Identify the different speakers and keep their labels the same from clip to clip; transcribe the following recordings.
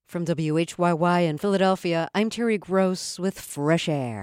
Speaker 1: From WHYY in Philadelphia, I'm Terry Gross with Fresh Air.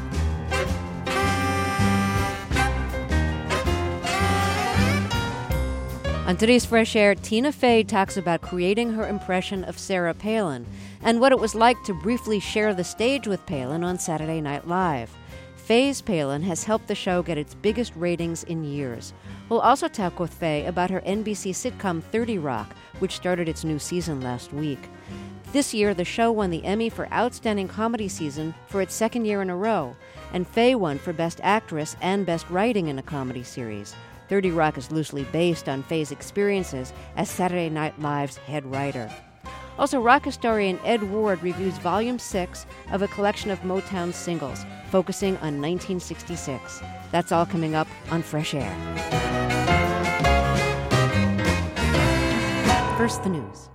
Speaker 1: On today's Fresh Air, Tina Fey talks about creating her impression of Sarah Palin and what it was like to briefly share the stage with Palin on Saturday Night Live. Fey's Palin has helped the show get its biggest ratings in years. We'll also talk with Fey about her NBC sitcom 30 Rock, which started its new season last week. This year, the show won the Emmy for Outstanding Comedy Season for its second year in a row, and Fey won for Best Actress and Best Writing in a Comedy Series. 30 Rock is loosely based on Fey's experiences as Saturday Night Live's head writer. Also, rock historian Ed Ward reviews Volume 6 of a collection of Motown singles, focusing on 1966. That's all coming up on Fresh Air. First, the news.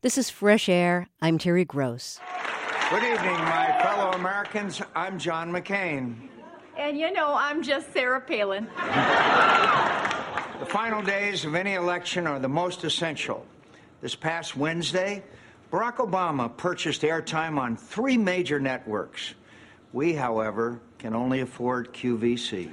Speaker 1: This is Fresh Air. I'm Terry Gross.
Speaker 2: Good evening, my fellow Americans. I'm John McCain.
Speaker 3: And I'm just Sarah Palin.
Speaker 2: The final days of any election are the most essential. This past Wednesday, Barack Obama purchased airtime on 3 major networks. We, however, can only afford QVC.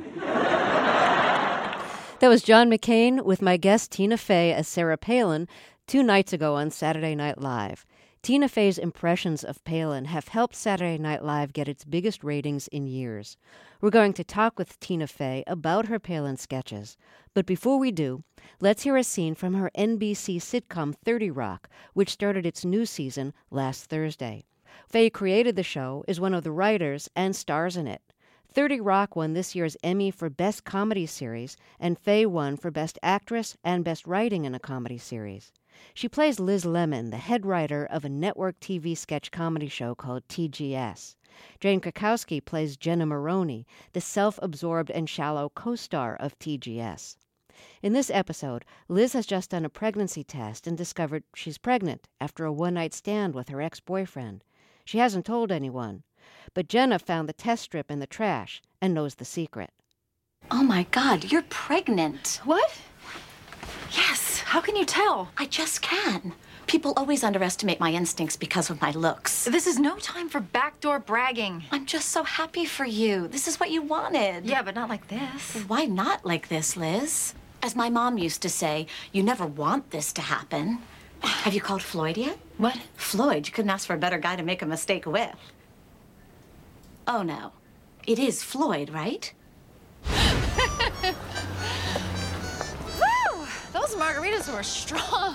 Speaker 1: That was John McCain with my guest Tina Fey as Sarah Palin 2 nights ago on Saturday Night Live. Tina Fey's impressions of Palin have helped Saturday Night Live get its biggest ratings in years. We're going to talk with Tina Fey about her Palin sketches. But before we do, let's hear a scene from her NBC sitcom 30 Rock, which started its new season last Thursday. Fey created the show, is one of the writers, and stars in it. 30 Rock won this year's Emmy for Best Comedy Series, and Fey won for Best Actress and Best Writing in a Comedy Series. She plays Liz Lemon, the head writer of a network TV sketch comedy show called TGS. Jane Krakowski plays Jenna Maroney, the self-absorbed and shallow co-star of TGS. In this episode, Liz has just done a pregnancy test and discovered she's pregnant after a one-night stand with her ex-boyfriend. She hasn't told anyone, but Jenna found the test strip in the trash and knows the secret.
Speaker 4: Oh my God, you're pregnant.
Speaker 3: What? Yes, how can you tell?
Speaker 4: I just can. People always underestimate my instincts because of my looks.
Speaker 3: This is no time for backdoor bragging.
Speaker 4: I'm just so happy for you. This is what you wanted.
Speaker 3: Yeah, but not like this.
Speaker 4: Why not like this, Liz? As my mom used to say, you never want this to happen. Have you called Floyd yet?
Speaker 3: What?
Speaker 4: Floyd, you couldn't ask for a better guy to make a mistake with. Oh, no. It is Floyd, right?
Speaker 3: Those margaritas were strong.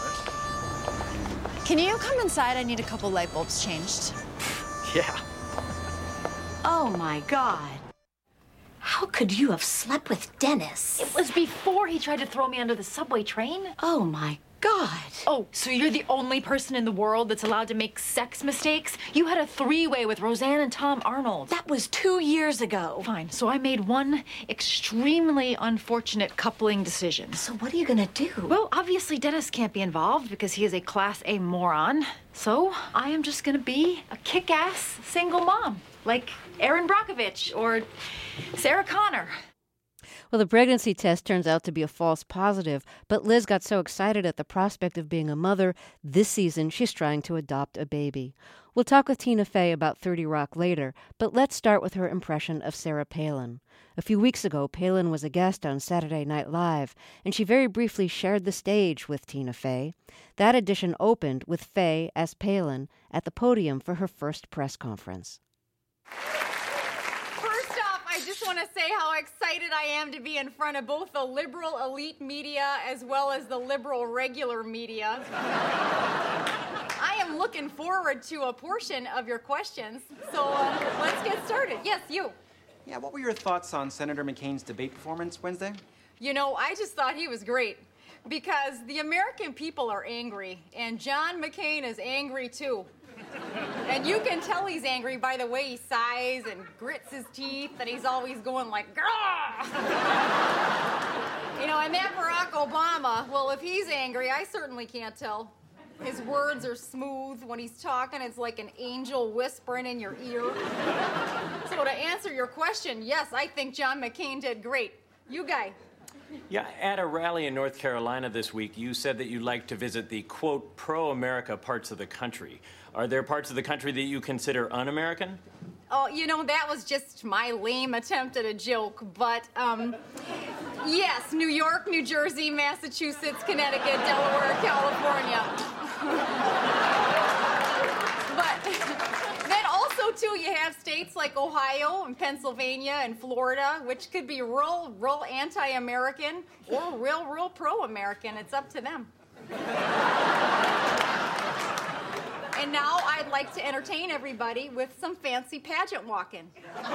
Speaker 3: Can you come inside? I need a couple light bulbs changed.
Speaker 5: Yeah.
Speaker 4: Oh, my God. How could you have slept with Dennis?
Speaker 3: It was before he tried to throw me under the subway train.
Speaker 4: Oh, my God.
Speaker 3: Oh, so you're the only person in the world that's allowed to make sex mistakes? You had a 3-way with Roseanne and Tom Arnold.
Speaker 4: That was 2 years ago.
Speaker 3: Fine, so I made one extremely unfortunate coupling decision.
Speaker 4: So what are you gonna do?
Speaker 3: Well, obviously Dennis can't be involved because he is a Class A moron. So I am just gonna be a kick-ass single mom, like Erin Brockovich or Sarah Connor.
Speaker 1: Well, the pregnancy test turns out to be a false positive, but Liz got so excited at the prospect of being a mother, this season she's trying to adopt a baby. We'll talk with Tina Fey about 30 Rock later, but let's start with her impression of Sarah Palin. A few weeks ago, Palin was a guest on Saturday Night Live, and she very briefly shared the stage with Tina Fey. That edition opened with Fey as Palin at the podium for her first press conference.
Speaker 6: I just want to say how excited I am to be in front of both the liberal elite media as well as the liberal regular media. I am looking forward to a portion of your questions, so let's get started. Yes, you.
Speaker 5: Yeah, what were your thoughts on Senator McCain's debate performance Wednesday?
Speaker 6: I just thought he was great because the American people are angry, and John McCain is angry too. And you can tell he's angry by the way he sighs and grits his teeth, and he's always going like, grah! And that Barack Obama, well, if he's angry, I certainly can't tell. His words are smooth. When he's talking, it's like an angel whispering in your ear. So to answer your question, yes, I think John McCain did great. You guy.
Speaker 7: Yeah, at a rally in North Carolina this week, you said that you'd like to visit the, quote, pro-America parts of the country. Are there parts of the country that you consider un-American?
Speaker 6: Oh, that was just my lame attempt at a joke, but, yes, New York, New Jersey, Massachusetts, Connecticut, Delaware, California. But then also, too, you have states like Ohio and Pennsylvania and Florida, which could be real anti-American or real pro-American. It's up to them. And now I'd like to entertain everybody with some fancy pageant walking.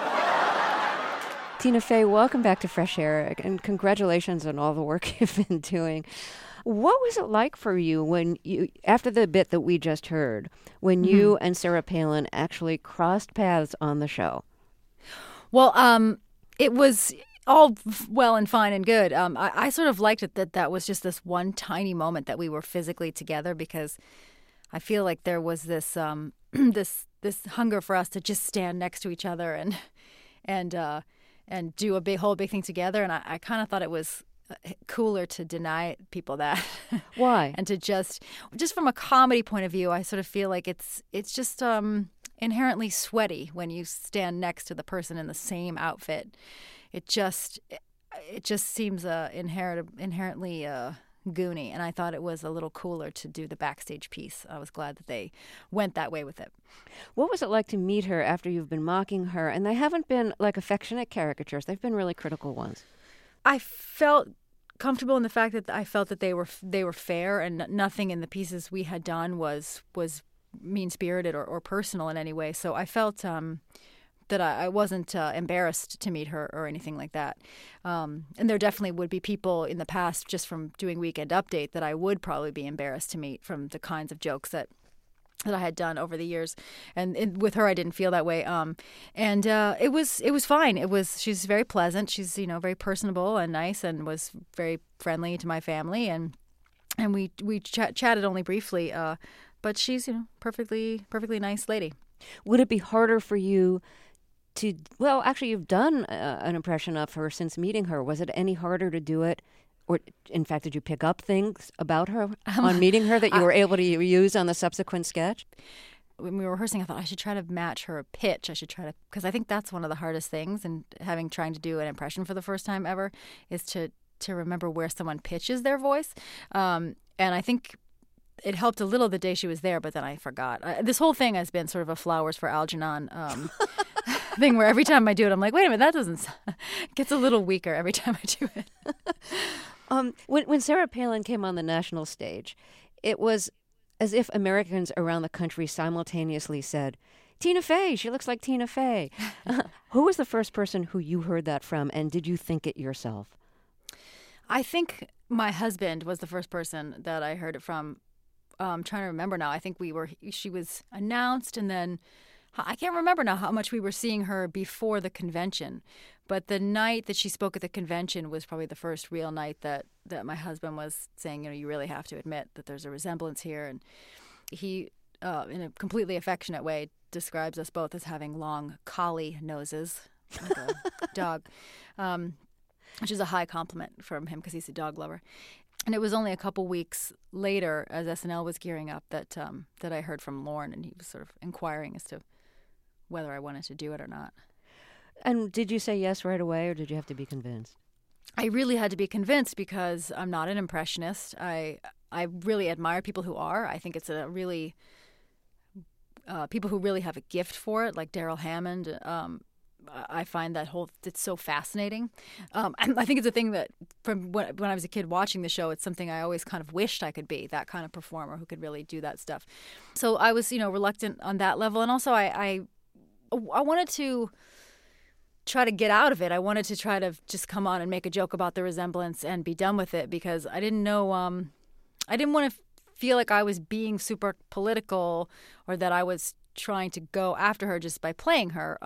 Speaker 1: Tina Fey, welcome back to Fresh Air, and congratulations on all the work you've been doing. What was it like for you when after the bit that we just heard, when you and Sarah Palin actually crossed paths on the show?
Speaker 8: Well, it was all well and fine and good. I sort of liked it that was just this one tiny moment that we were physically together because I feel like there was this this hunger for us to just stand next to each other and do a whole big thing together. And I kind of thought it was cooler to deny people that.
Speaker 1: Why?
Speaker 8: And to just from a comedy point of view, I sort of feel like it's just inherently sweaty when you stand next to the person in the same outfit. It just seems inherently goony, and I thought it was a little cooler to do the backstage piece. I was glad that they went that way with it.
Speaker 1: What was it like to meet her after you've been mocking her? And they haven't been like affectionate caricatures. They've been really critical ones.
Speaker 8: I felt comfortable in the fact that I felt that they were fair, and nothing in the pieces we had done was mean-spirited or personal in any way. So I felt that I wasn't embarrassed to meet her or anything like that. And there definitely would be people in the past, just from doing Weekend Update, that I would probably be embarrassed to meet from the kinds of jokes that I had done over the years. And with her, I didn't feel that way. And it was fine. She's very pleasant. She's, very personable and nice, and was very friendly to my family. And we chatted only briefly. But she's, perfectly nice lady.
Speaker 1: Would it be harder for you well, actually, you've done an impression of her since meeting her. Was it any harder to do it? Or, in fact, did you pick up things about her on meeting her that you were able to use on the subsequent sketch?
Speaker 8: When we were rehearsing, I thought I should try to match her pitch. Because I think that's one of the hardest things, and trying to do an impression for the first time ever, is to remember where someone pitches their voice. And I think it helped a little the day she was there, but then I forgot. This whole thing has been sort of a Flowers for Algernon thing, where every time I do it, I'm like, wait a minute, that doesn't. It gets a little weaker every time I do it.
Speaker 1: When Sarah Palin came on the national stage, it was as if Americans around the country simultaneously said, "Tina Fey, she looks like Tina Fey." Who was the first person who you heard that from, and did you think it yourself?
Speaker 8: I think my husband was the first person that I heard it from. I'm trying to remember now. I think she was announced, and then I can't remember now how much we were seeing her before the convention. But the night that she spoke at the convention was probably the first real night that my husband was saying, you really have to admit that there's a resemblance here. And he, in a completely affectionate way, describes us both as having long collie noses, like a dog, which is a high compliment from him because he's a dog lover. And it was only a couple weeks later, as SNL was gearing up, that I heard from Lorne, and he was sort of inquiring as to whether I wanted to do it or not.
Speaker 1: And did you say yes right away, or did you have to be convinced?
Speaker 8: I really had to be convinced because I'm not an impressionist. I really admire people who are. I think it's a really people who really have a gift for it, like Daryl Hammond. I find it's so fascinating. I think it's a thing that from when I was a kid watching the show, it's something I always kind of wished I could be, that kind of performer who could really do that stuff. So I was, reluctant on that level. And also I wanted to try to get out of it. I wanted to try to just come on and make a joke about the resemblance and be done with it, because I didn't know, I didn't want to feel like I was being super political or that I was trying to go after her just by playing her.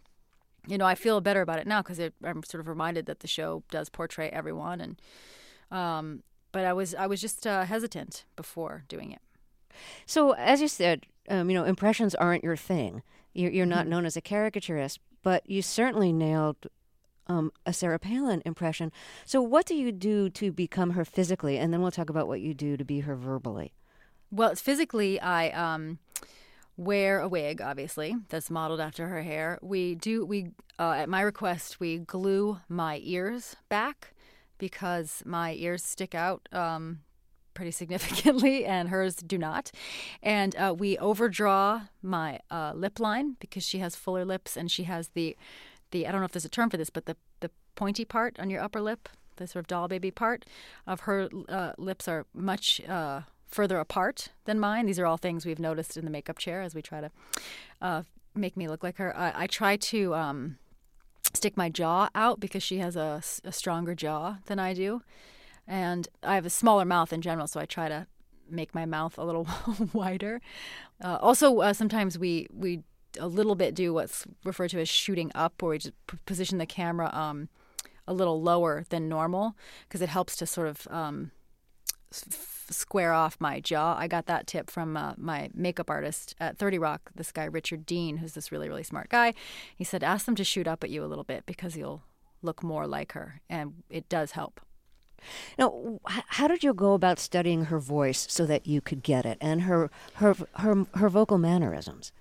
Speaker 8: I feel better about it now because I'm sort of reminded that the show does portray everyone, and but I was just hesitant before doing it.
Speaker 1: So, as you said, impressions aren't your thing. You're not known as a caricaturist, but you certainly nailed a Sarah Palin impression. So, what do you do to become her physically, and then we'll talk about what you do to be her verbally.
Speaker 8: Well, physically, I wear a wig, obviously, that's modeled after her hair. We at my request, we glue my ears back because my ears stick out pretty significantly and hers do not. And we overdraw my lip line because she has fuller lips, and she has the I don't know if there's a term for this, but the pointy part on your upper lip, the sort of doll baby part of her lips are much further apart than mine. These are all things we've noticed in the makeup chair as we try to make me look like her. I try to stick my jaw out because she has a stronger jaw than I do. And I have a smaller mouth in general, so I try to make my mouth a little wider. Also, sometimes we a little bit do what's referred to as shooting up, where we just position the camera a little lower than normal because it helps to sort of square off my jaw. I got that tip from my makeup artist at 30 Rock, this guy Richard Dean, who's this really, really smart guy. He said, ask them to shoot up at you a little bit because you'll look more like her, and it does help.
Speaker 1: Now, how did you go about studying her voice so that you could get it, and her vocal mannerisms?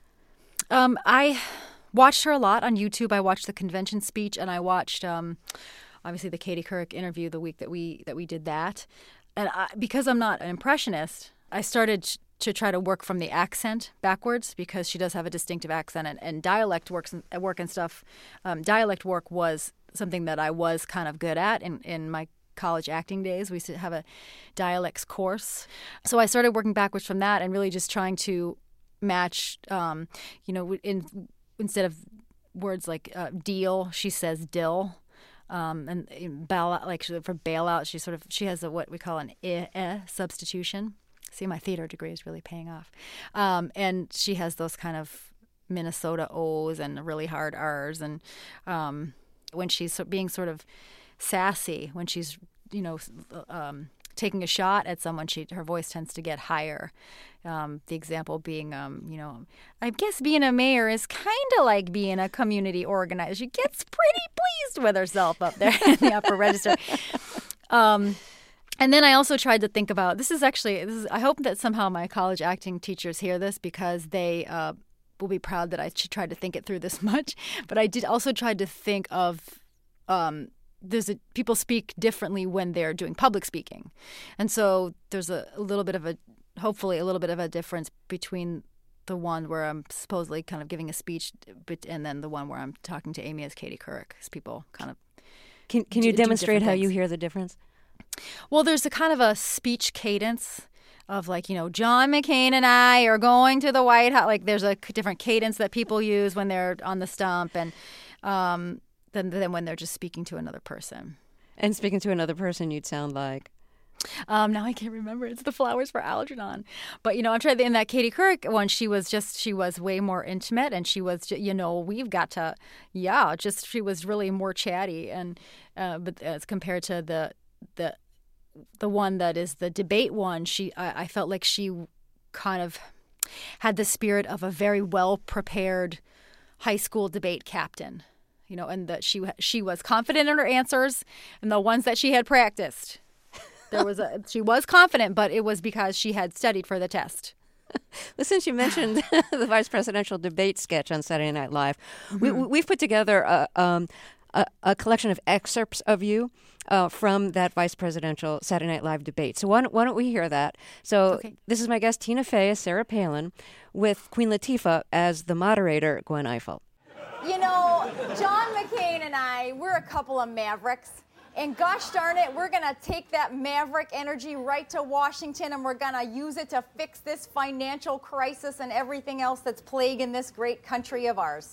Speaker 8: I watched her a lot on YouTube. I watched the convention speech, and I watched obviously the Katie Couric interview the week that we did that. And because I'm not an impressionist, I started to try to work from the accent backwards because she does have a distinctive accent, and dialect work and stuff. Dialect work was something that I was kind of good at in my college acting days. We used to have a dialects course. So I started working backwards from that and really just trying to match, instead of words like deal, she says dill. And bail out, like for bailout, she has what we call an substitution. See, my theater degree is really paying off. And she has those kind of Minnesota O's and really hard R's. And when she's being sort of sassy, when she's, taking a shot at someone, her voice tends to get higher. The example being, I guess being a mayor is kind of like being a community organizer. She gets pretty pleased with herself up there in the upper register. And then I also tried to think about, I hope that somehow my college acting teachers hear this because they will be proud that I tried to think it through this much. But I did also try to think of, people speak differently when they're doing public speaking. And so there's hopefully a little bit of a difference between the one where I'm supposedly kind of giving a speech and then the one where I'm talking to Amy as Katie Couric, because people kind of
Speaker 1: Can you demonstrate how you hear the difference?
Speaker 8: Well, there's a kind of a speech cadence of John McCain and I are going to the White House. Like there's a different cadence that people use when they're on the stump and than when they're just speaking to another person.
Speaker 1: And speaking to another person, you'd sound like?
Speaker 8: Now I can't remember. It's the Flowers for Algernon. But, I'm trying to, in that Katie Couric one, she was way more intimate, and she was, she was really more chatty. And, but as compared to the one that is the debate one, I felt like she kind of had the spirit of a very well-prepared high school debate captain, and that she was confident in her answers and the ones that she had practiced. She was confident, but it was because she had studied for the test.
Speaker 1: Well, since you mentioned the vice presidential debate sketch on Saturday Night Live, we've put together a collection of excerpts of you from that vice presidential Saturday Night Live debate. So why don't we hear that? So okay. This is my guest, Tina Fey as Sarah Palin, with Queen Latifah as the moderator, Gwen Ifill.
Speaker 6: John McCain and I, we're a couple of mavericks. And gosh darn it, we're going to take that maverick energy right to Washington, and we're going to use it to fix this financial crisis and everything else that's plaguing this great country of ours.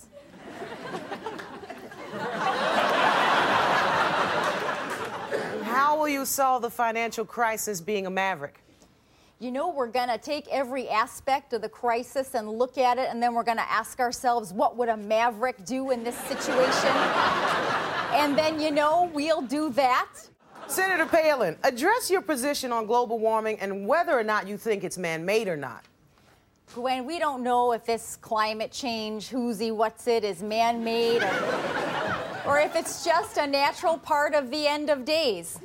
Speaker 9: How will you solve the financial crisis being a maverick?
Speaker 6: We're going to take every aspect of the crisis and look at it, and then we're going to ask ourselves, what would a maverick do in this situation? And then, we'll do that.
Speaker 9: Senator Palin, address your position on global warming and whether or not you think it's man-made or not.
Speaker 6: Gwen, we don't know if this climate change, what's it, is man-made or if it's just a natural part of the end of days.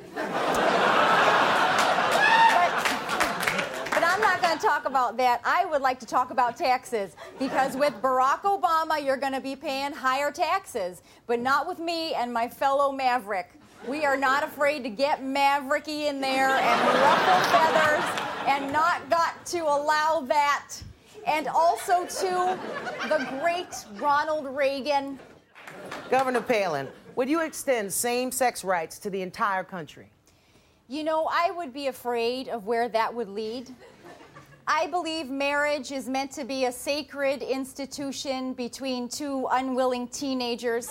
Speaker 6: But I'm not going to talk about that. I would like to talk about taxes, because with Barack Obama, you're going to be paying higher taxes, but not with me and my fellow maverick. We are not afraid to get mavericky in there and ruffle feathers, and not got to allow that. And also to the great Ronald Reagan.
Speaker 9: Governor Palin, would you extend same-sex rights to the entire country?
Speaker 6: I would be afraid of where that would lead. I believe marriage is meant to be a sacred institution between two unwilling teenagers.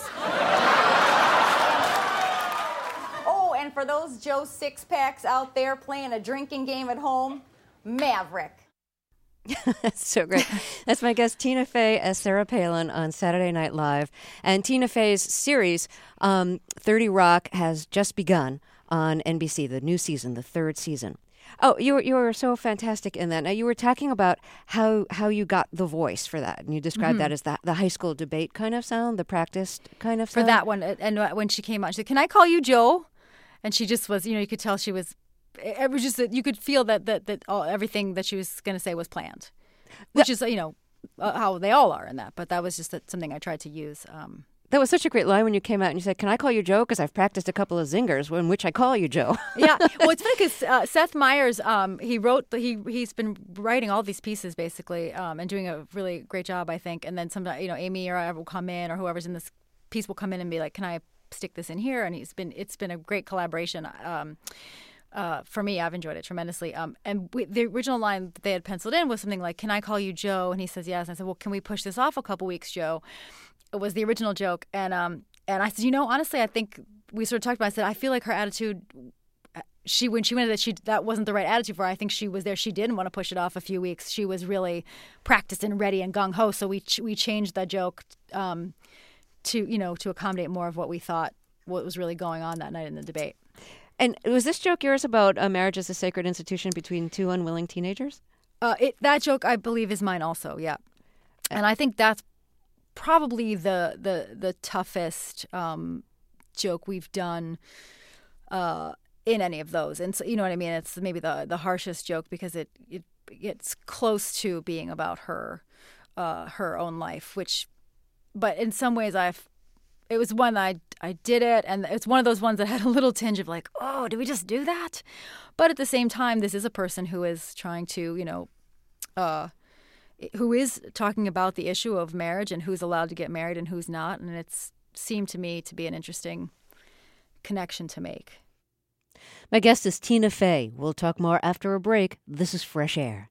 Speaker 6: Oh, and for those Joe Six-Packs out there playing a drinking game at home, maverick.
Speaker 1: That's so great. That's my guest, Tina Fey as Sarah Palin on Saturday Night Live. And Tina Fey's series, 30 Rock, has just begun on NBC, the new season, the third season. Oh, you were so fantastic in that. Now, you were talking about how you got the voice for that, and you described that as the high school debate kind of sound, the practiced kind of sound.
Speaker 8: For that one, and when she came out, she said, "Can I call you Joe?" And she just was, you could tell she was. It was just that you could feel that everything that she was going to say was planned, which is how they all are in that. But that was just something I tried to use.
Speaker 1: That was such a great line when you came out and you said, "Can I call you Joe? Because I've practiced a couple of zingers in which I call you Joe."
Speaker 8: Yeah, well, it's funny because Seth Meyers, he's been writing all these pieces basically, and doing a really great job, I think. And then sometimes, Amy or I will come in, or whoever's in this piece will come in and be like, "Can I stick this in here?" And it's been a great collaboration. For me, I've enjoyed it tremendously. And the original line that they had penciled in was something like, "Can I call you Joe?" And he says yes. And I said, "Well, can we push this off a couple weeks, Joe?" It was the original joke. And I said, honestly, I think we sort of talked about it. I said, I feel like her attitude, when she went that wasn't the right attitude for her. I think she was there. She didn't want to push it off a few weeks. She was really practiced and ready and gung-ho. So we changed that joke to accommodate more of what we thought what was really going on that night in the debate.
Speaker 1: And was this joke yours about a marriage as a sacred institution between two unwilling teenagers?
Speaker 8: That joke, I believe, is mine also, yeah. And I think that's probably the toughest joke we've done in any of those. And so, you know what I mean? It's maybe the harshest joke because it gets close to being about her own life, but in some ways it was one I did it, and it's one of those ones that had a little tinge of like, oh, did we just do that? But at the same time, this is a person who is trying to, who is talking about the issue of marriage and who's allowed to get married and who's not, and it's seemed to me to be an interesting connection to make.
Speaker 1: My guest is Tina Fey. We'll talk more after a break. This is Fresh Air.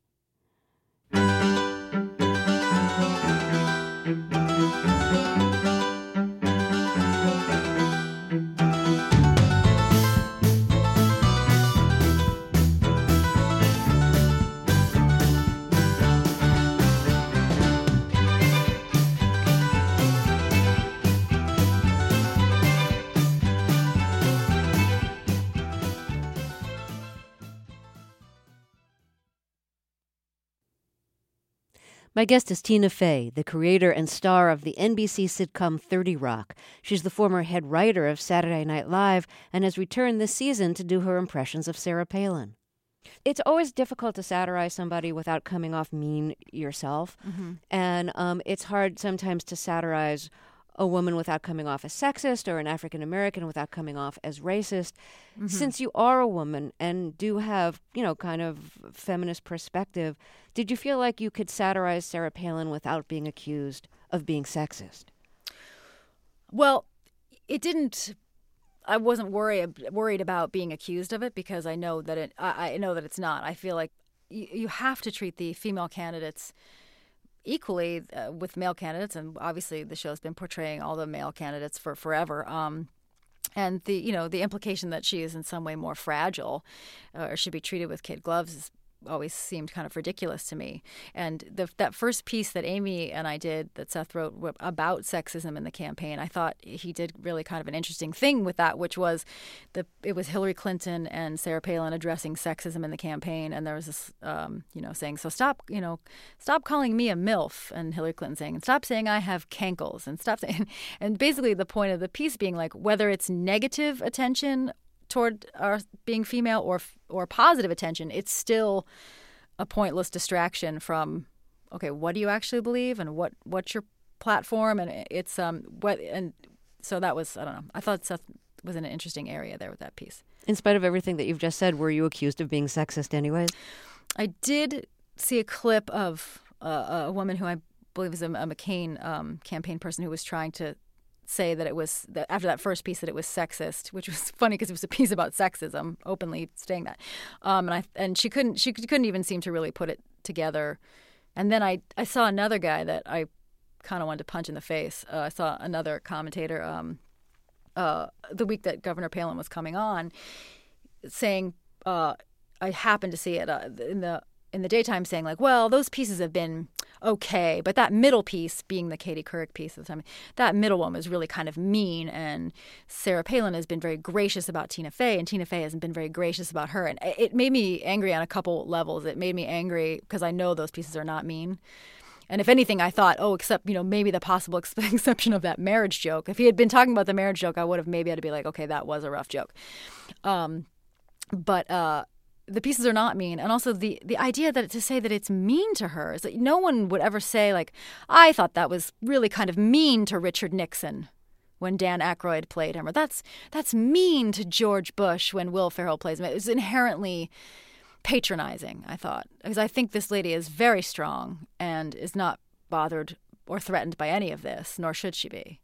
Speaker 1: My guest is Tina Fey, the creator and star of the NBC sitcom 30 Rock. She's the former head writer of Saturday Night Live and has returned this season to do her impressions of Sarah Palin. It's always difficult to satirize somebody without coming off mean yourself. Mm-hmm. And it's hard sometimes to satirize a woman without coming off as sexist or an African American without coming off as racist. Mm-hmm. Since you are a woman and do have, kind of feminist perspective, did you feel like you could satirize Sarah Palin without being accused of being sexist?
Speaker 8: Well, it didn't. I wasn't worried about being accused of it because I know that I know that it's not. I feel like you have to treat the female candidates equally with male candidates, and obviously the show's been portraying all the male candidates for forever. And the implication that she is in some way more fragile or should be treated with kid gloves always seemed kind of ridiculous to me. And that first piece that Amy and I did that Seth wrote about sexism in the campaign, I thought he did really kind of an interesting thing with that, which was it was Hillary Clinton and Sarah Palin addressing sexism in the campaign, and there was this saying, so stop calling me a MILF, and Hillary Clinton saying, and stop saying I have cankles, and stop saying, and basically the point of the piece being like, whether it's negative attention toward our being female or positive attention, it's still a pointless distraction from, okay, what do you actually believe and what's your platform, and it's and so that was, I don't know, I thought Seth was in an interesting area there with that piece. In spite of everything that you've just said, were you accused of being sexist anyways? I did see a clip of a woman who I believe is a McCain campaign person who was trying to say that it was after that first piece that it was sexist, which was funny because it was a piece about sexism, openly saying that, and she couldn't even seem to really put it together. And then I saw another guy that I kind of wanted to punch in the face. I saw another commentator the week that Governor Palin was coming on, saying I happened to see it in the daytime saying like, well, those pieces have been okay. But that middle piece, being the Katie Couric piece at the time, that middle one was really kind of mean. And Sarah Palin has been very gracious about Tina Fey, and Tina Fey hasn't been very gracious about her. And it made me angry on a couple levels. It made me angry because I know those pieces are not mean. And if anything, I thought, except, maybe the possible exception of that marriage joke. If he had been talking about the marriage joke, I would have maybe had to be like, okay, that was a rough joke. But the pieces are not mean. And also the idea that to say that it's mean to her is that no one would ever say, like, I thought that was really kind of mean to Richard Nixon when Dan Aykroyd played him. Or that's mean to George Bush when Will Ferrell plays him. It was inherently patronizing, I thought, because I think this lady is very strong and is not bothered or threatened by any of this, nor should she be.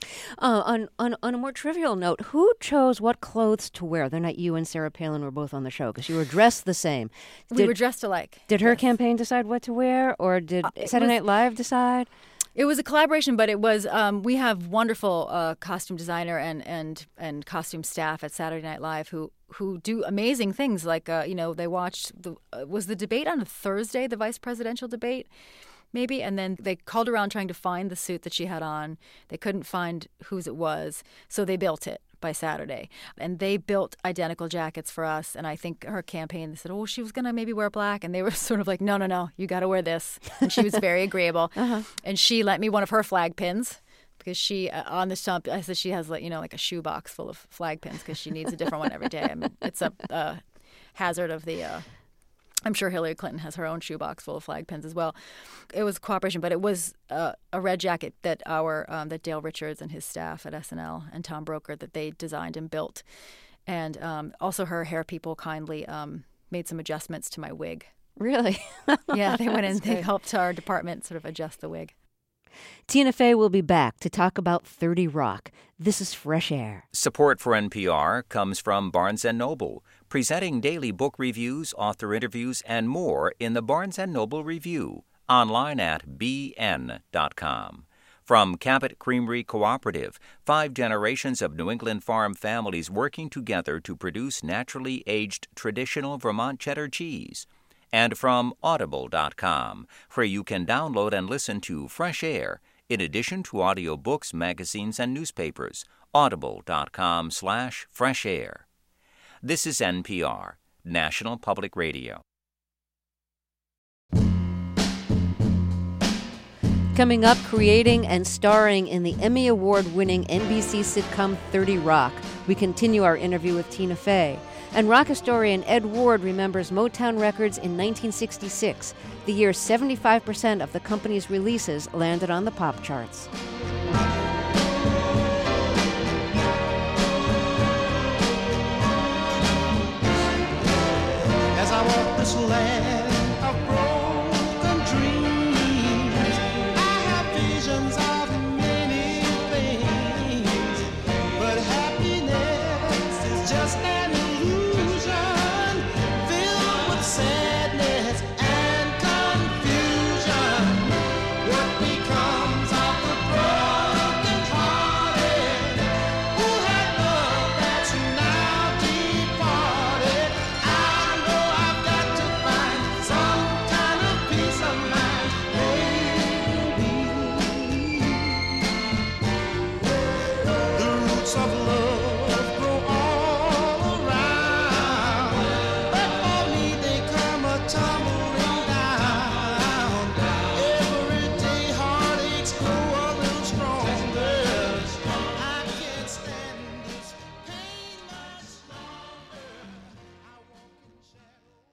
Speaker 1: On a more trivial note, who chose what clothes to wear the night you and Sarah Palin were both on the show? Because you were dressed the same.
Speaker 8: We were dressed alike.
Speaker 1: Did her campaign decide what to wear, or did Saturday Night Live decide?
Speaker 8: It was a collaboration, but it was we have wonderful costume designer and costume staff at Saturday Night Live who do amazing things. Like they watched was the debate on a Thursday, the vice presidential debate, maybe, and then they called around trying to find the suit that she had on. They couldn't find whose it was, so they built it by Saturday. And they built identical jackets for us. And I think her campaign, they said, she was going to maybe wear black. And they were sort of like, no, you got to wear this. And she was very agreeable. And she lent me one of her flag pins because she, on the stump, I said she has like a shoebox full of flag pins because she needs a different one every day. I mean, it's a hazard of the... I'm sure Hillary Clinton has her own shoebox full of flag pins as well. It was cooperation, but it was a red jacket that that Dale Richards and his staff at SNL and Tom Broker that they designed and built, and also her hair people kindly made some adjustments to my wig.
Speaker 1: Really?
Speaker 8: Yeah, they went in. They helped our department sort of adjust the wig.
Speaker 1: Tina Fey will be back to talk about 30 Rock. This is Fresh Air.
Speaker 10: Support for NPR comes from Barnes & Noble, presenting daily book reviews, author interviews, and more in the Barnes & Noble Review, online at bn.com. From Cabot Creamery Cooperative, 5 generations of New England farm families working together to produce naturally aged traditional Vermont cheddar cheese. And from Audible.com, where you can download and listen to Fresh Air, in addition to audiobooks, magazines, and newspapers. Audible.com/Fresh Air. This is NPR, National Public Radio.
Speaker 1: Coming up, creating and starring in the Emmy Award-winning NBC sitcom 30 Rock, we continue our interview with Tina Fey. And rock historian Ed Ward remembers Motown Records in 1966, the year 75% of the company's releases landed on the pop charts.
Speaker 11: As I walk this land of broken dreams, I have visions of many things, but happiness is just an illusion filled with sadness and confusion. What becomes of the broken hearted who had love that's now departed? I know I've got to find some kind of peace of mind, baby. The roots of love grow all around, but for me they come a-tumbling down. Every day heartaches grow a little stronger. I can't stand this pain much longer. I walk in shadows.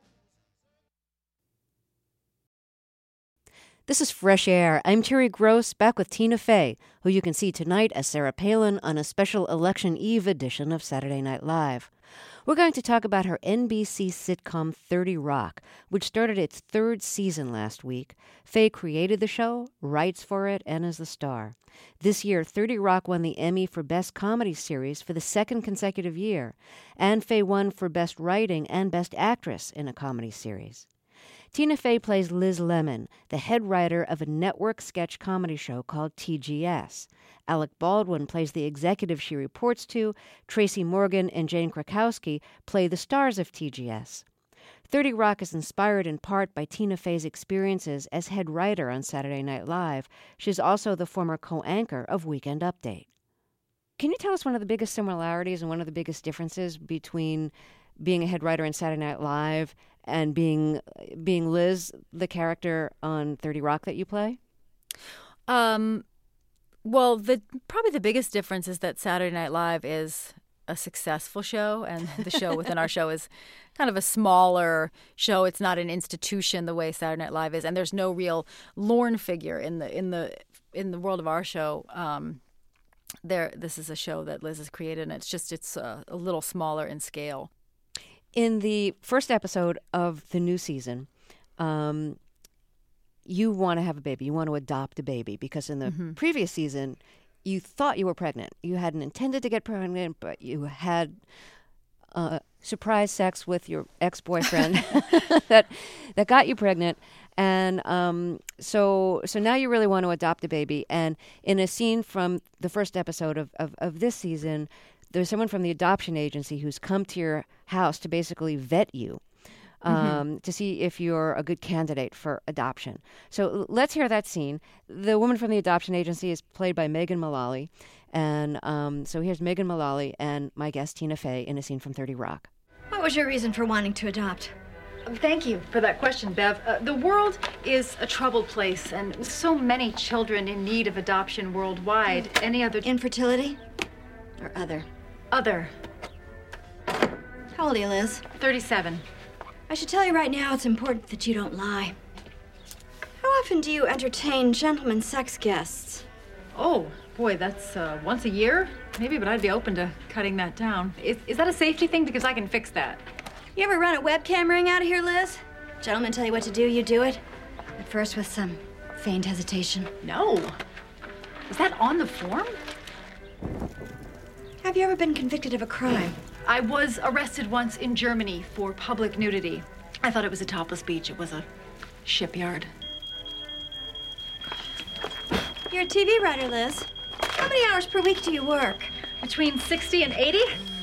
Speaker 1: This is Fresh Air. I'm Terry Gross, back with Tina Fey, who you can see tonight as Sarah Palin on a special Election Eve edition of Saturday Night Live. We're going to talk about her NBC sitcom 30 Rock, which started its 3rd season last week. Fey created the show, writes for it, and is the star. This year, 30 Rock won the Emmy for Best Comedy Series for the 2nd consecutive year, and Fey won for Best Writing and Best Actress in a Comedy Series. Tina Fey plays Liz Lemon, the head writer of a network sketch comedy show called TGS. Alec Baldwin plays the executive she reports to. Tracy Morgan and Jane Krakowski play the stars of TGS. 30 Rock is inspired in part by Tina Fey's experiences as head writer on Saturday Night Live. She's also the former co-anchor of Weekend Update. Can you tell us one of the biggest similarities and one of the biggest differences between being a head writer on Saturday Night Live and being Liz, the character on 30 Rock that you play?
Speaker 8: Well, probably the biggest difference is that Saturday Night Live is a successful show, and the show within our show is kind of a smaller show. It's not an institution the way Saturday Night Live is, and there's no real Lorne figure in the world of our show. This is a show that Liz has created, and it's a little smaller in scale.
Speaker 1: In the first episode of the new season, you want to have a baby. You want to adopt a baby because in the previous season, you thought you were pregnant. You hadn't intended to get pregnant, but you had surprise sex with your ex-boyfriend that got you pregnant. And so now you really want to adopt a baby. And in a scene from the first episode of this season, there's someone from the adoption agency who's come to your house to basically vet you to see if you're a good candidate for adoption. So let's hear that scene. The woman from the adoption agency is played by Megan Mullally. And so here's Megan Mullally and my guest Tina Fey in a scene from 30 Rock.
Speaker 12: What was your reason for wanting to adopt?
Speaker 3: Thank you for that question, Bev. The world is a troubled place, and so many children in need of adoption worldwide. Any other...
Speaker 12: Infertility? Or other?
Speaker 3: Other.
Speaker 12: How old are you, Liz?
Speaker 3: 37.
Speaker 12: I should tell you right now, it's important that you don't lie. How often do you entertain gentlemen sex guests?
Speaker 3: Oh, boy, that's once a year? Maybe, but I'd be open to cutting that down. Is that a safety thing? Because I can fix that.
Speaker 12: You ever run a webcam ring out of here, Liz? Gentlemen tell you what to do, you do it. At first with some feigned hesitation.
Speaker 3: No. Is that on the form?
Speaker 12: Have you ever been convicted of a crime?
Speaker 3: I was arrested once in Germany for public nudity. I thought it was a topless beach. It was a shipyard.
Speaker 12: You're a TV writer, Liz. How many hours per week do you work?
Speaker 3: Between 60 and 80.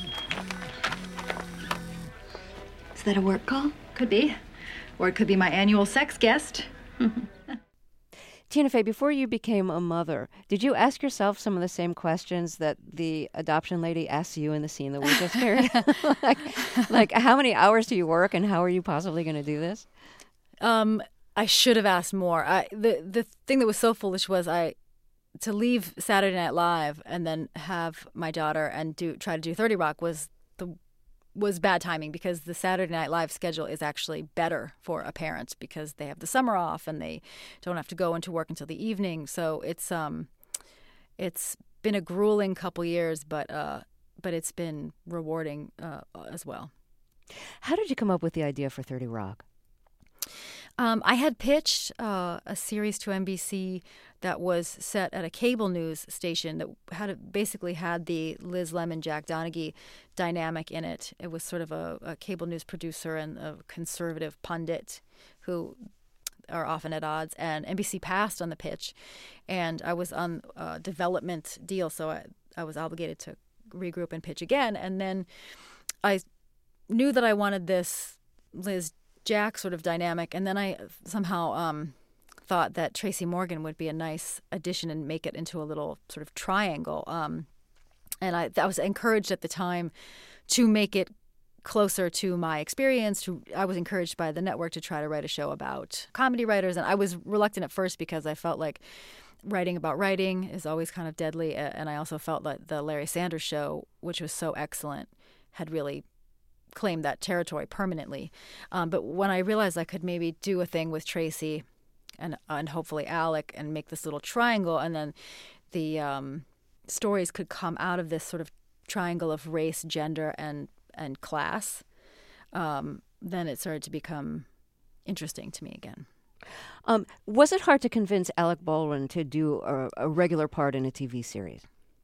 Speaker 12: Is that a work call?
Speaker 3: Could be. Or it could be my annual sex guest.
Speaker 1: Tina Fey, before you became a mother, did you ask yourself some of the same questions that the adoption lady asked you in the scene that we just heard? like how many hours do you work and how are you possibly going to do this?
Speaker 8: I should have asked more. The thing that was so foolish was to leave Saturday Night Live and then have my daughter and try to do 30 Rock was bad timing because the Saturday Night Live schedule is actually better for a parent because they have the summer off and they don't have to go into work until the evening. So it's been a grueling couple years, but it's been rewarding as well.
Speaker 1: How did you come up with the idea for 30 Rock?
Speaker 8: I had pitched a series to NBC that was set at a cable news station that basically had the Liz Lemon, Jack Donaghy dynamic in it. It was sort of a cable news producer and a conservative pundit who are often at odds. And NBC passed on the pitch, and I was on a development deal, so I was obligated to regroup and pitch again. And then I knew that I wanted this Liz Jack sort of dynamic, and then I somehow thought that Tracy Morgan would be a nice addition and make it into a little sort of triangle. And I was encouraged at the time to make it closer to my experience. I was encouraged by the network to try to write a show about comedy writers, and I was reluctant at first because I felt like writing about writing is always kind of deadly, and I also felt that the Larry Sanders Show, which was so excellent, had really claimed that territory permanently. But when I realized I could maybe do a thing with Tracy and hopefully Alec and make this little triangle, and then the stories could come out of this sort of triangle of race, gender, and class, then it started to become interesting to me again.
Speaker 1: Was it hard to convince Alec Baldwin to do a regular part in a TV series?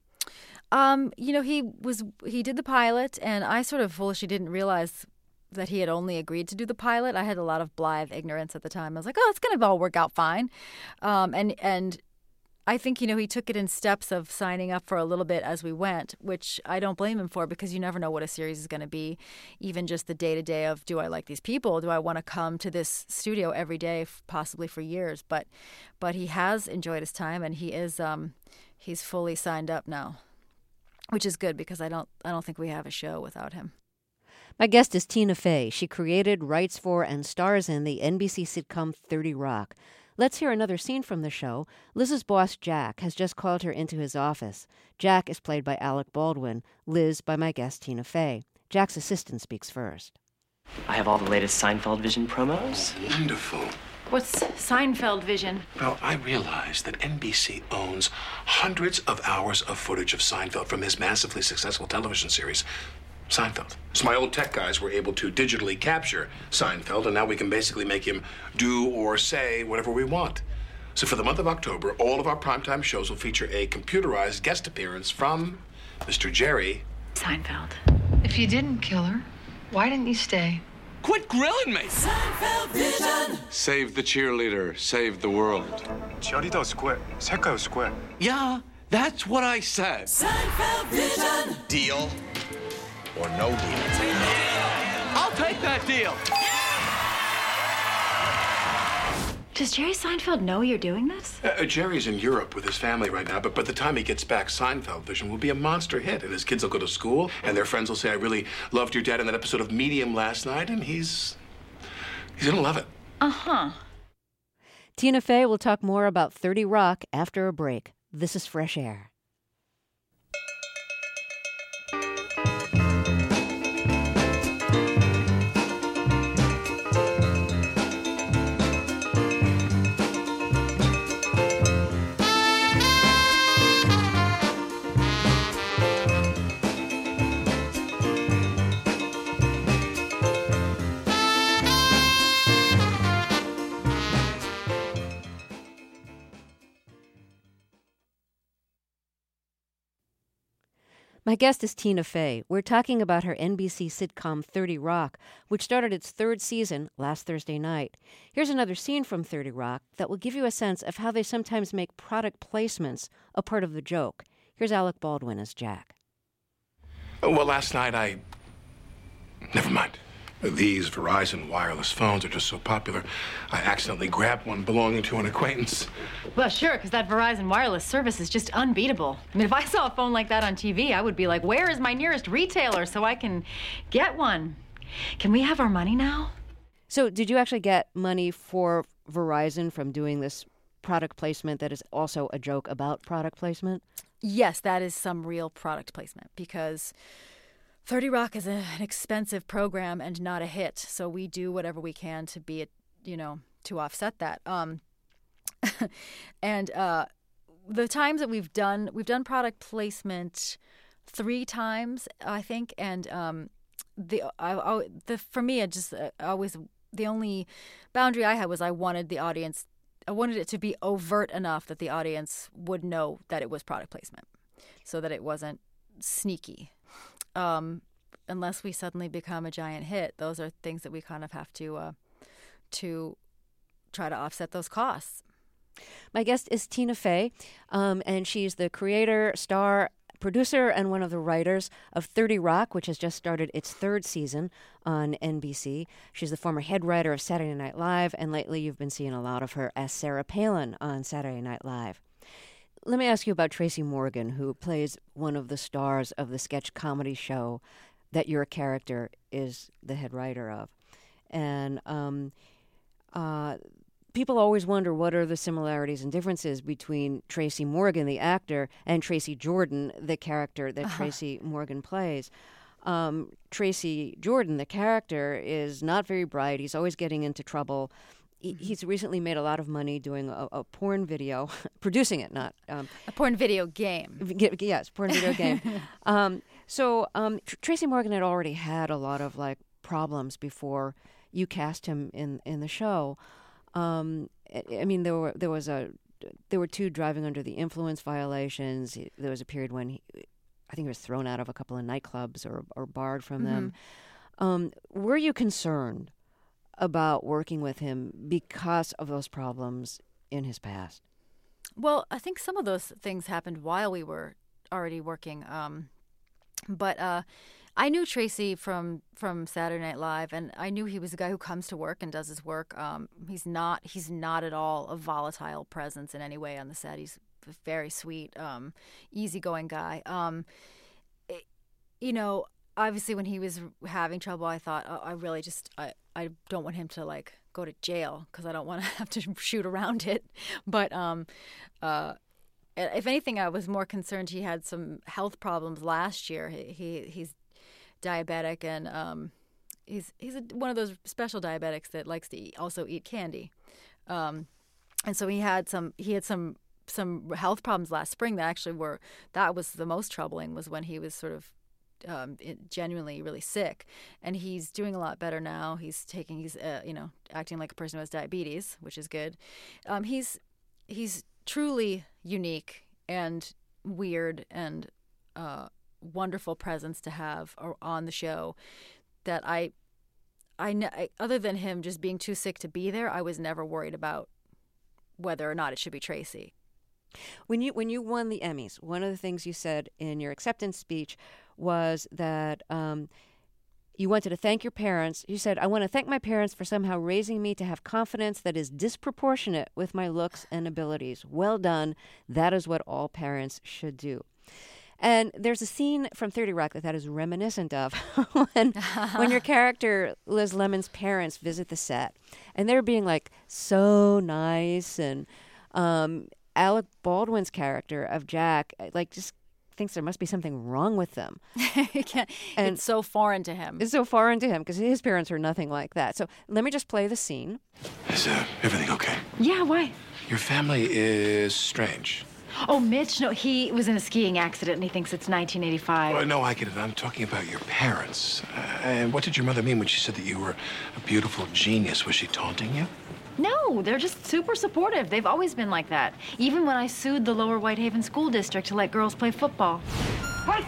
Speaker 1: He did the pilot, and I sort of foolishly didn't realize that he had only agreed to do the pilot. I had a lot of blithe ignorance at the time. I was like, oh, it's going to all work out fine. And
Speaker 8: I think, he took it in steps of signing up for a little bit as we went, which I don't blame him for, because you never know what a series is going to be. Even just the day-to-day of, do I like these people? Do I want to come to this studio every day, possibly for years? But he has enjoyed his time, and he is he's fully signed up now, which is good, because I don't think we have a show without him.
Speaker 1: My guest is Tina Fey. She created, writes for, and stars in the NBC sitcom 30 Rock. Let's hear another scene from the show. Liz's boss, Jack, has just called her into his office. Jack is played by Alec Baldwin, Liz by my guest, Tina Fey. Jack's assistant speaks first.
Speaker 13: I have all the latest Seinfeld Vision promos.
Speaker 14: Oh, wonderful.
Speaker 3: What's Seinfeld Vision?
Speaker 14: Well, I realize that NBC owns hundreds of hours of footage of Seinfeld from his massively successful television series, Seinfeld. So my old tech guys were able to digitally capture Seinfeld, and now we can basically make him do or say whatever we want. So for the month of October, all of our primetime shows will feature a computerized guest appearance from Mr. Jerry
Speaker 3: Seinfeld.
Speaker 15: If you didn't kill her, why didn't you stay?
Speaker 14: Quit grilling me!
Speaker 15: Seinfeld Vision!
Speaker 14: Save the cheerleader, save the world.
Speaker 16: cheerleader square, 색깔 square.
Speaker 14: Yeah, that's what I said.
Speaker 15: Seinfeld Vision!
Speaker 14: Deal or no deal? I'll take that deal.
Speaker 3: Does Jerry Seinfeld know you're doing this?
Speaker 14: Jerry's in Europe with his family right now, but by the time he gets back, Seinfeld Vision will be a monster hit, and his kids will go to school, and their friends will say, I really loved your dad in that episode of Medium last night, and he's gonna love it.
Speaker 3: Uh-huh.
Speaker 1: Tina Fey will talk more about 30 Rock after a break. This is Fresh Air. My guest is Tina Fey. We're talking about her NBC sitcom 30 Rock, which started its third season last Thursday night. Here's another scene from 30 Rock that will give you a sense of how they sometimes make product placements a part of the joke. Here's Alec Baldwin as Jack.
Speaker 14: Well, last night never mind. These Verizon wireless phones are just so popular, I accidentally grabbed one belonging to an acquaintance.
Speaker 3: Well, sure, because that Verizon wireless service is just unbeatable. I mean, if I saw a phone like that on TV, I would be like, where is my nearest retailer so I can get one? Can we have our money now?
Speaker 1: So did you actually get money for Verizon from doing this product placement that is also a joke about product placement?
Speaker 8: Yes, that is some real product placement, because 30 Rock is an expensive program and not a hit, so we do whatever we can to be it, to offset that. And the times that we've done product placement 3 times, I think, and for me, it just always the only boundary I had was I wanted it to be overt enough that the audience would know that it was product placement, so that it wasn't sneaky. Unless we suddenly become a giant hit, those are things that we kind of have to try to offset those costs.
Speaker 1: My guest is Tina Fey, and she's the creator, star, producer, and one of the writers of 30 Rock, which has just started its 3rd season on NBC. She's the former head writer of Saturday Night Live, and lately you've been seeing a lot of her as Sarah Palin on Saturday Night Live. Let me ask you about Tracy Morgan, who plays one of the stars of the sketch comedy show that your character is the head writer of. And people always wonder what are the similarities and differences between Tracy Morgan, the actor, and Tracy Jordan, the character that Tracy Morgan plays. Tracy Jordan, the character, is not very bright. He's always getting into trouble. He's recently made a lot of money doing a porn video, producing it, not...
Speaker 8: a porn video game.
Speaker 1: Yes, porn video game. Tracy Morgan had already had a lot of problems before you cast him in the show. I mean, there were 2 driving under the influence violations. There was a period when I think he was thrown out of a couple of nightclubs or barred from them. Were you concerned about working with him because of those problems in his past?
Speaker 8: Well, I think some of those things happened while we were already working. But I knew Tracy from Saturday Night Live, and I knew he was a guy who comes to work and does his work. He's not at all a volatile presence in any way on the set. He's a very sweet, easygoing guy. Obviously when he was having trouble, I thought, I don't want him to like go to jail because I don't want to have to shoot around it. But if anything, I was more concerned he had some health problems last year. He's diabetic, and he's one of those special diabetics that likes to also eat candy. And so he had some health problems last spring that was the most troubling, was when he was sort of genuinely really sick, and he's doing a lot better now. He's acting like a person who has diabetes, which is good. He's truly unique and weird and wonderful presence to have on the show. That I other than him just being too sick to be there, I was never worried about whether or not it should be Tracy.
Speaker 1: When you won the Emmys, one of the things you said in your acceptance speech was that you wanted to thank your parents. You said, "I want to thank my parents for somehow raising me to have confidence that is disproportionate with my looks and abilities. Well done. That is what all parents should do." And there's a scene from 30 Rock that is reminiscent of when your character, Liz Lemon's parents, visit the set. And they're being like so nice. And Alec Baldwin's character of Jack, like, just thinks there must be something wrong with them.
Speaker 8: And it's so foreign to him.
Speaker 1: It's so foreign to him because his parents are nothing like that. So let me just play the scene.
Speaker 14: Is everything okay?
Speaker 3: Yeah, why?
Speaker 14: Your family is strange.
Speaker 3: Oh, Mitch, no, he was in a skiing accident and he thinks it's 1985.
Speaker 14: Well, no, I get it. I'm talking about your parents. And what did your mother mean when she said that you were a beautiful genius? Was she taunting you?
Speaker 3: No, they're just super supportive. They've always been like that. Even when I sued the Lower Whitehaven School District to let girls play football. What?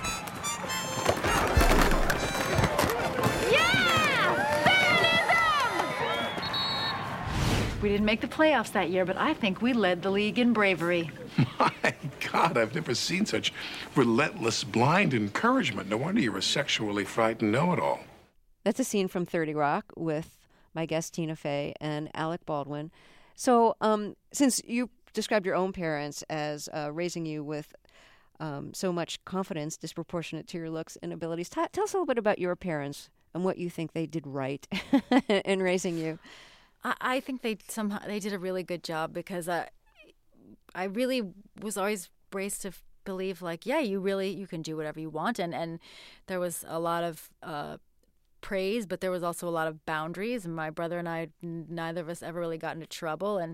Speaker 3: We didn't make the playoffs that year, but I think we led the league in bravery.
Speaker 14: My God, I've never seen such relentless, blind encouragement. No wonder you're a sexually frightened know-it-all.
Speaker 1: That's a scene from 30 Rock with my guest Tina Fey and Alec Baldwin. So since you described your own parents as raising you with so much confidence disproportionate to your looks and abilities, tell us a little bit about your parents and what you think they did right in raising you.
Speaker 8: I think they did a really good job, because I really was always raised to believe, like, yeah, you can do whatever you want, and there was a lot of praise, but there was also a lot of boundaries. And my brother and I, neither of us ever really got into trouble. And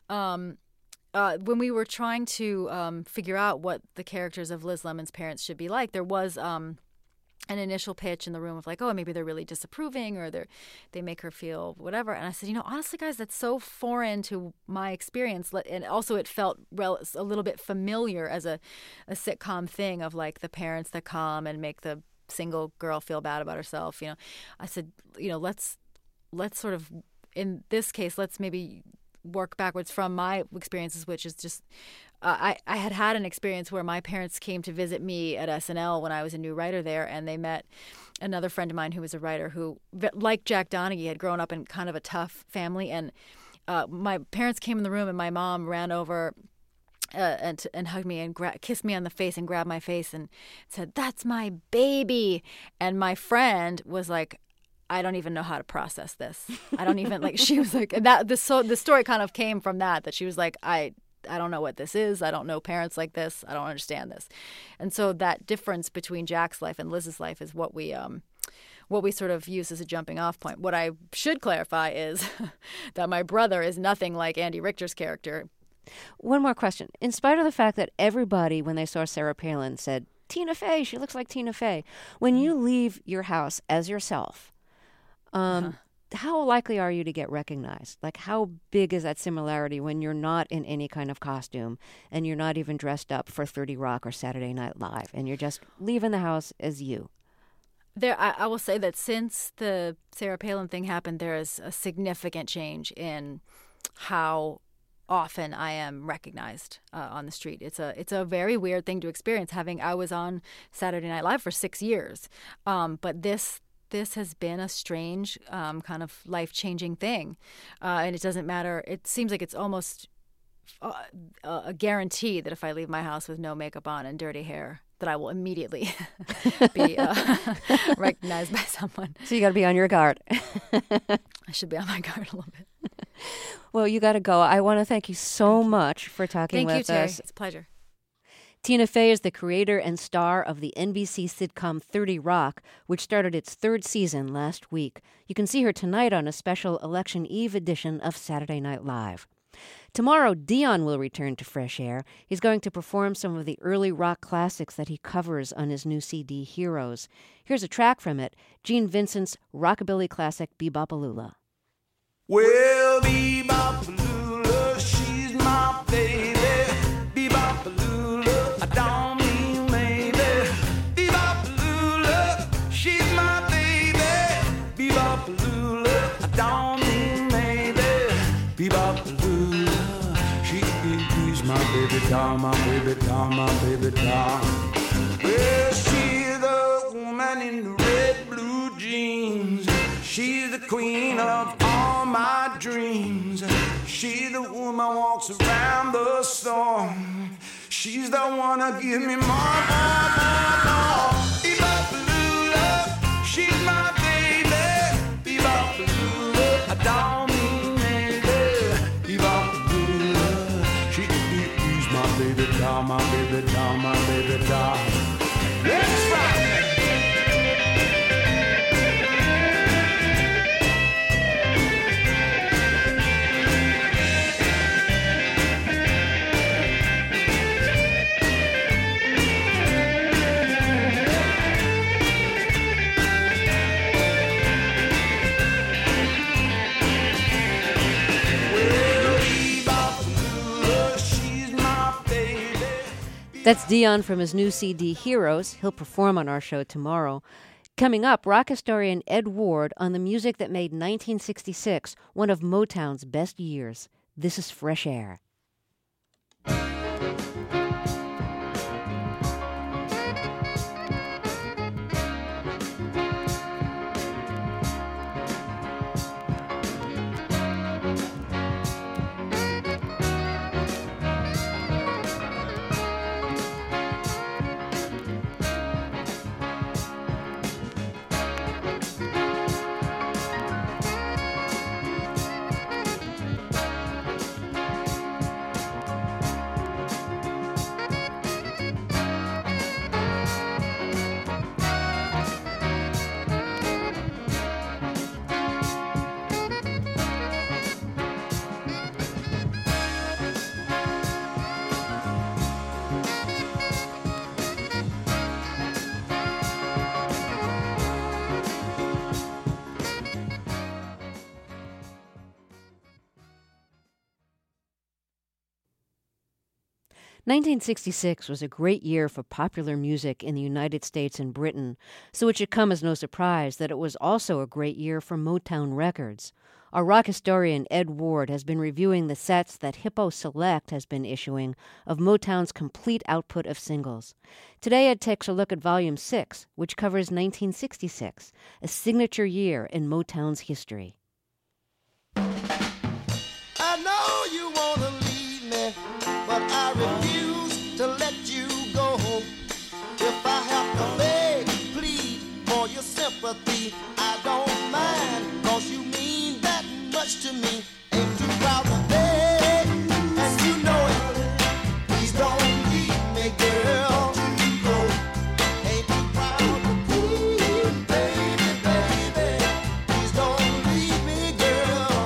Speaker 8: when we were trying to figure out what the characters of Liz Lemon's parents should be like, there was an initial pitch in the room of like, oh, maybe they're really disapproving, or they make her feel whatever. And I said, honestly, guys, that's so foreign to my experience. And also it felt a little bit familiar as a sitcom thing of like the parents that come and make the single girl feel bad about herself. I said, let's sort of, in this case, let's maybe work backwards from my experiences, which is just, I had an experience where my parents came to visit me at SNL when I was a new writer there, and they met another friend of mine who was a writer who, like Jack Donaghy, had grown up in kind of a tough family. And my parents came in the room, and my mom ran over and hugged me and kissed me on the face and grabbed my face and said, "That's my baby." And my friend was like, I don't even know how to process this. I don't even like. She was like that. The story kind of came from that she was like, I don't know what this is. I don't know parents like this. I don't understand this. And so that difference between Jack's life and Liz's life is what we sort of use as a jumping off point. What I should clarify is that my brother is nothing like Andy Richter's character.
Speaker 1: One more question. In spite of the fact that everybody, when they saw Sarah Palin, said, Tina Fey, she looks like Tina Fey. When you leave your house as yourself, how likely are you to get recognized? Like, how big is that similarity when you're not in any kind of costume and you're not even dressed up for 30 Rock or Saturday Night Live, and you're just leaving the house as you?
Speaker 8: I will say that since the Sarah Palin thing happened, there is a significant change in how often I am recognized on the street. It's a very weird thing to experience. I was on Saturday Night Live for 6 years, but this has been a strange kind of life-changing thing, and it doesn't matter. It seems like it's almost a guarantee that if I leave my house with no makeup on and dirty hair, that I will immediately be recognized by someone.
Speaker 1: So you got to be on your guard.
Speaker 8: I should be on my guard a little bit.
Speaker 1: Well, you got to go. I want to thank you so much for talking with us.
Speaker 8: Thank you, Terry. It's a pleasure.
Speaker 1: Tina Fey is the creator and star of the NBC sitcom 30 Rock, which started its 3rd season last week. You can see her tonight on a special Election Eve edition of Saturday Night Live. Tomorrow, Dion will return to Fresh Air. He's going to perform some of the early rock classics that he covers on his new CD, Heroes. Here's a track from it, Gene Vincent's rockabilly classic, Bebopalula.
Speaker 11: Well, Bebopalula, she's my baby. Bebopalula, I don't mean maybe. Bebopalula, she's my baby. Bebopalula, I don't mean maybe. Bebopalula, she is my baby doll, my baby doll, my baby doll. Well, she's the woman in the red blue jeans. She's the queen of all my dreams. She's the woman walks around the storm. She's the one to give me more. Bebopalula, she's my baby. Bebopalula, I don't mean maybe. Bebopalula, she is my baby doll, my baby doll, my baby doll. Let's rock it.
Speaker 1: That's Dion from his new CD, Heroes. He'll perform on our show tomorrow. Coming up, rock historian Ed Ward on the music that made 1966 one of Motown's best years. This is Fresh Air. "1966 was a great year for popular music in the United States and Britain, so it should come as no surprise that it was also a great year for Motown Records. Our rock historian Ed Ward has been reviewing the sets that Hippo Select has been issuing of Motown's complete output of singles. Today Ed takes a look at Volume 6, which covers 1966, a signature year in Motown's history.
Speaker 11: I know you want to leave me, but I refuse to let you go. If I have to beg, plead for your sympathy, I don't mind, 'cause you mean that much to me. Ain't too proud to beg, and you know it. Please don't leave me, girl. Ain't too proud to plead, baby, baby. Please don't leave me, girl.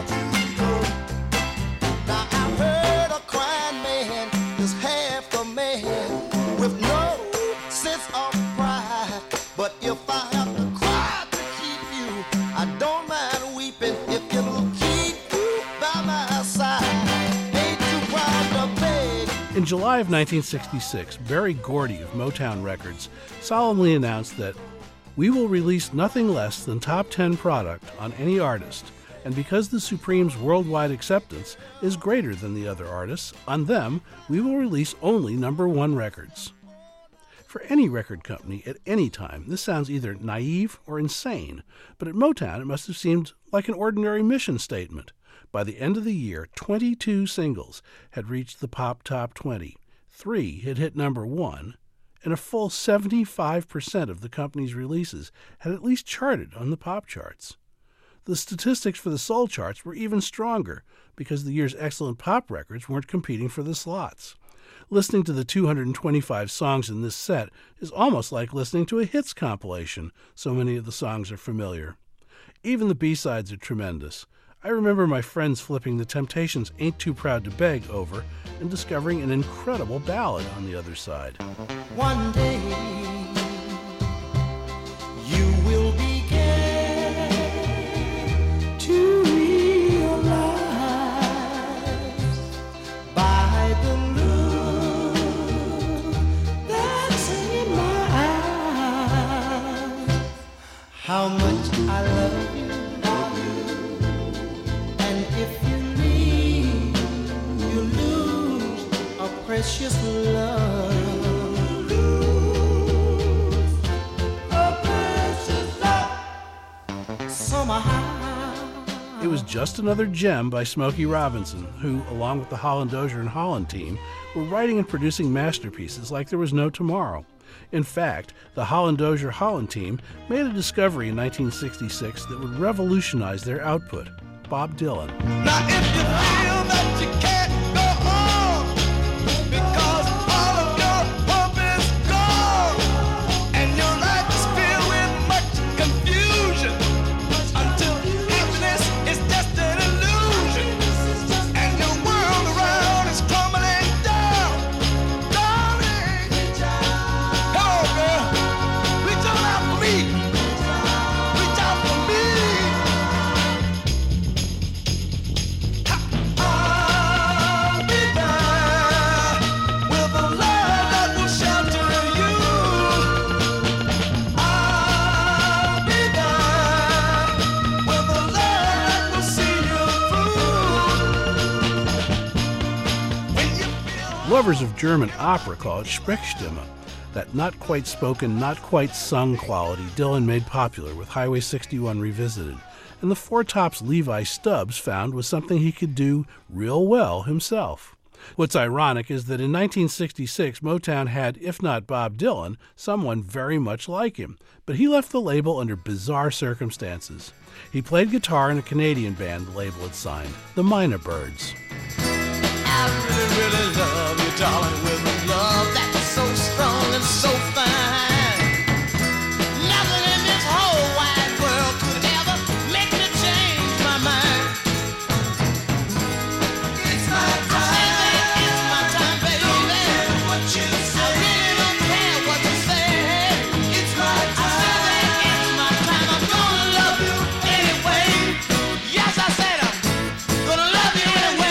Speaker 11: Now I heard a crying man is half a man with no sense of pride. But if I have to cry to keep you, I don't mind weeping if it'll keep you by my side. Ain't too proud to beg.
Speaker 17: In July of 1966, Berry Gordy of Motown Records solemnly announced that we will release nothing less than top 10 product on any artist, And because the Supremes' worldwide acceptance is greater than the other artists, on them we will release only #1 records. For any record company at any time, this sounds either naive or insane, but at Motown it must have seemed like an ordinary mission statement. By the end of the year, 22 singles had reached the pop top 20, 3 had hit #1, and a full 75% of the company's releases had at least charted on the pop charts. The statistics for the soul charts were even stronger because the year's excellent pop records weren't competing for the slots. Listening to the 225 songs in this set is almost like listening to a hits compilation, so many of the songs are familiar. Even the B-sides are tremendous. I remember my friends flipping the Temptations' Ain't Too Proud to Beg over and discovering an incredible ballad on the other side.
Speaker 11: One day you will begin to realize by the look that's in my eyes how much I love you. And if you leave, you lose a precious love.
Speaker 17: It was Just Another Gem by Smokey Robinson, who, along with the Holland Dozier and Holland team, were writing and producing masterpieces like there was no tomorrow. In fact, the Holland Dozier Holland team made a discovery in 1966 that would revolutionize their output: Bob Dylan.
Speaker 11: Now if you feel that you can't go on because all of your hope is gone and your life is filled with much confusion until happiness is just an illusion and your world around is crumbling down, darling, come on girl, reach on out for me, reach out for me.
Speaker 17: Lovers of German opera call it Sprechstimme, that not quite spoken, not quite sung quality Dylan made popular with Highway 61 Revisited, and the Four Tops' Levi Stubbs found was something he could do real well himself. What's ironic is that in 1966, Motown had, if not Bob Dylan, someone very much like him, but he left the label under bizarre circumstances. He played guitar in a Canadian band the label had signed, the Minor Birds.
Speaker 11: I really, really love you, darling, with a love that's so strong and so fine. Nothing in this whole wide world could ever make me change my mind. It's my time. It's my time, baby. Don't care what you say. I really don't care what you say. It's my time. It's my time. I'm gonna love you anyway. Yes, I said I'm gonna love you anyway.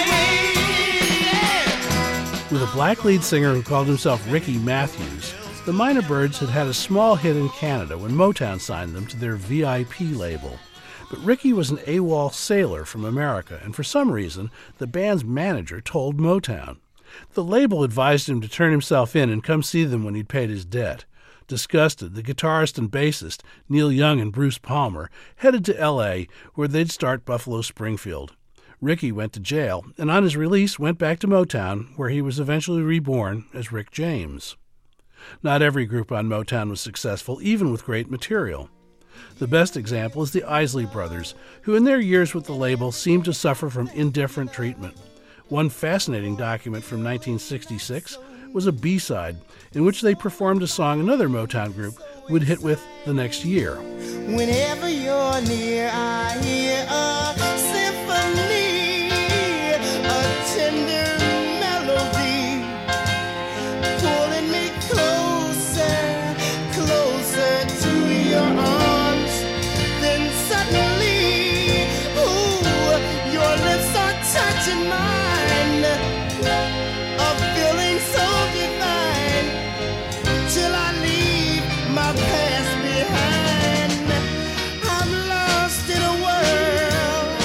Speaker 17: With a black lead singer who called himself Ricky Matthews, the Minor Birds had had a small hit in Canada when Motown signed them to their VIP label. But Ricky was an AWOL sailor from America, and for some reason, the band's manager told Motown. The label advised him to turn himself in and come see them when he'd paid his debt. Disgusted, the guitarist and bassist, Neil Young and Bruce Palmer, headed to L.A., where they'd start Buffalo Springfield. Ricky went to jail, and on his release went back to Motown, where he was eventually reborn as Rick James. Not every group on Motown was successful, even with great material. The best example is the Isley Brothers, who in their years with the label seemed to suffer from indifferent treatment. One fascinating document from 1966 was a B-side in which they performed a song another Motown group would hit with the next year.
Speaker 11: Whenever you're near, I hear a symphony, a tender melody, pulling me closer, closer to your arms. Then suddenly, ooh, your lips are touching mine, a feeling so divine, till I leave my past behind. I'm lost in a world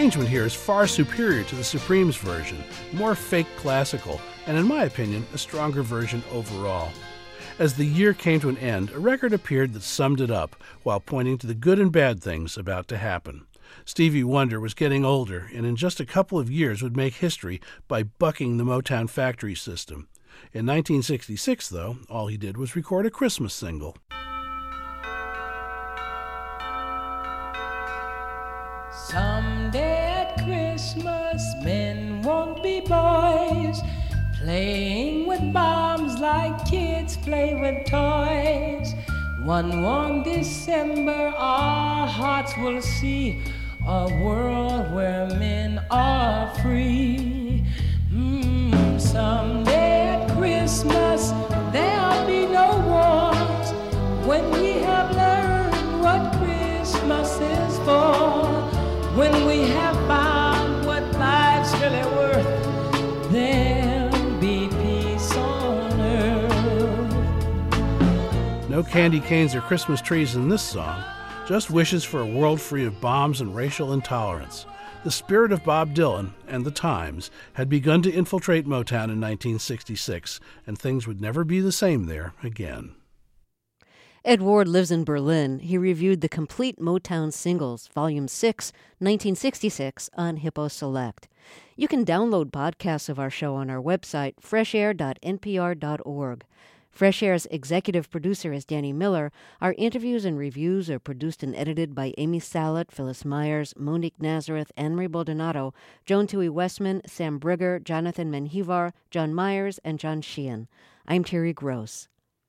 Speaker 17: arrangement here is far superior to the Supremes version, more fake classical, and in my opinion, a stronger version overall. As the year came to an end, a record appeared that summed it up while pointing to the good and bad things about to happen. Stevie Wonder was getting older and in just a couple of years would make history by bucking the Motown factory system. In 1966, though, all he did was record a Christmas single.
Speaker 18: Someday at Christmas, men won't be boys, playing with bombs like kids play with toys. One warm December, our hearts will see a world where men are free. Someday at Christmas, there'll be no wars, when we have learned what Christmas is for. When we have found what life's really worth, there'll be peace on earth.
Speaker 17: No candy canes or Christmas trees in this song, just wishes for a world free of bombs and racial intolerance. The spirit of Bob Dylan and the times had begun to infiltrate Motown in 1966, and things would never be the same there again.
Speaker 1: Ed Ward lives in Berlin. He reviewed the complete Motown Singles, Volume 6, 1966, on Hippo Select. You can download podcasts of our show on our website, freshair.npr.org. Fresh Air's executive producer is Danny Miller. Our interviews and reviews are produced and edited by Amy Salet, Phyllis Myers, Monique Nazareth, Anne-Marie Baldonado, Joan Tui Westman, Sam Brigger, Jonathan Menjivar, John Myers, and John Sheehan. I'm Terry Gross.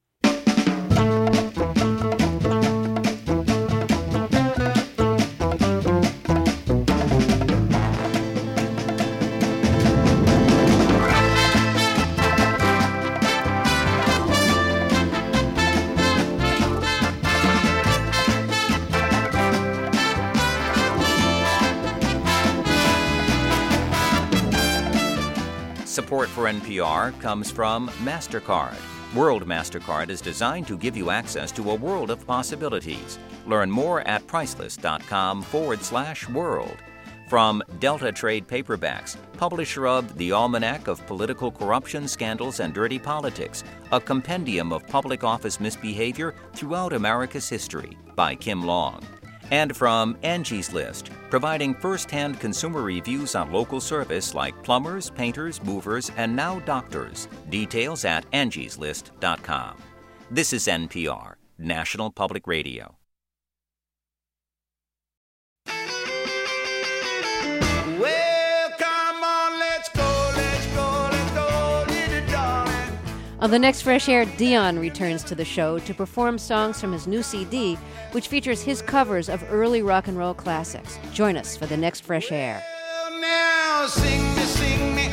Speaker 10: Support for NPR comes from MasterCard. World MasterCard is designed to give you access to a world of possibilities. Learn more at priceless.com/world. From Delta Trade Paperbacks, publisher of The Almanac of Political Corruption, Scandals, and Dirty Politics, a compendium of public office misbehavior throughout America's history, by Kim Long. And from Angie's List, providing first-hand consumer reviews on local service like plumbers, painters, movers, and now doctors. Details at angieslist.com. This is NPR, National Public Radio.
Speaker 11: Well, come on, let's go, little darling.
Speaker 1: On the next Fresh Air, Dion returns to the show to perform songs from his new CD, which features his covers of early rock and roll classics. Join us for the next Fresh Air.
Speaker 11: Now sing me